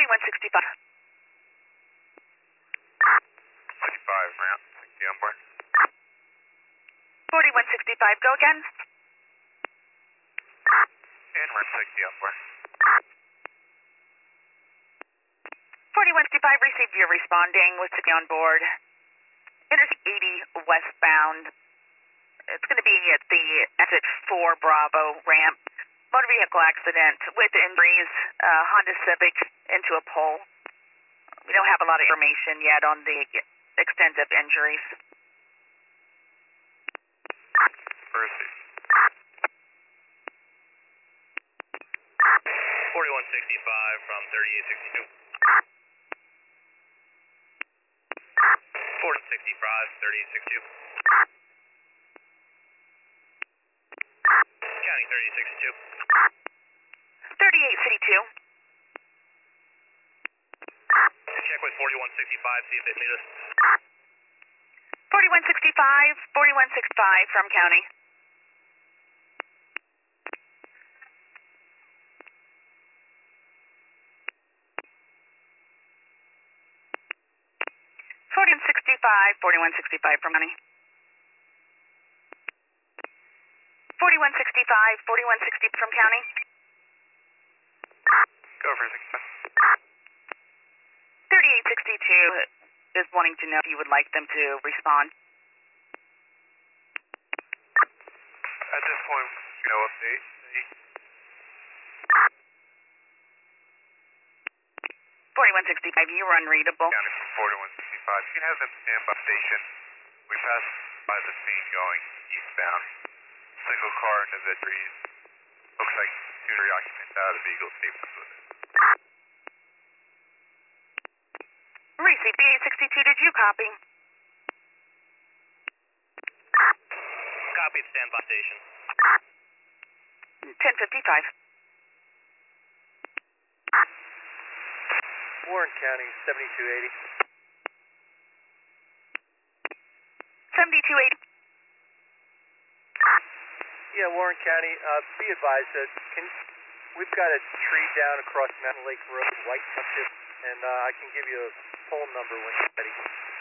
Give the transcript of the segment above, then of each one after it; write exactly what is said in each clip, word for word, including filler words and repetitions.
forty-one sixty-five. sixty-five, ramp, sixty on board. forty-one sixty-five, go again. And we're sixty on board. forty-one sixty-five, received your responding with sixty on board. Interstate eighty westbound. It's going to be at the exit four Bravo ramp. Motor vehicle accident with injuries, uh, Honda Civic into a pole. We don't have a lot of information yet on the extent of injuries. Proceed. forty-one sixty-five from thirty-eight sixty-two. forty sixty-five, thirty-eight sixty-two. County thirty-eight sixty-two. thirty-eight sixty-two. Check with forty-one sixty-five, see if they need us. forty-one sixty-five, forty-one sixty-five from county. forty-one sixty-five, forty-one sixty-five from county. forty-one sixty-five, forty-one sixty from county. Go for sixty-five. thirty-eight sixty-two is wanting to know if you would like them to respond. At this point, no update. forty-one sixty-five, you were unreadable. County from forty-one sixty-five. You can have them stand by station. We passed by the scene going eastbound. Single car into the trees. Looks like two three occupants out of the vehicle. Safe with it. Receipt B eight sixty-two, did you copy? Copy at standby station. ten fifty-five. Warren County, seventy-two eighty. seventy-two eighty. Yeah, Warren County, uh, be advised that can, we've got a tree down across Mountain Lake Road, White Township, and uh, I can give you a pole number when you're ready.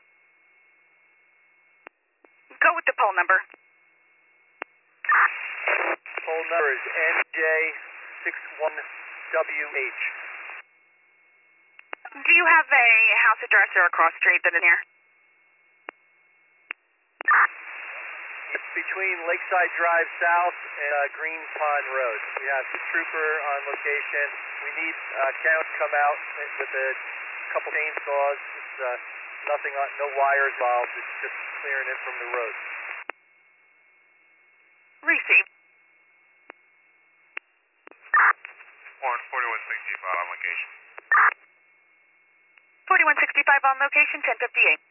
Go with the poll number. Pole number is N J sixty-one W H. Do you have a house address or a cross street that is near? It's between Lakeside Drive South and uh, Green Pond Road. We have the trooper on location. We need uh, count to come out with a couple chainsaws. It's uh, nothing on, no wires involved. It's just clearing it from the road. Receive. Warren, forty-one sixty-five on location. forty-one sixty-five on location, ten fifty-eight.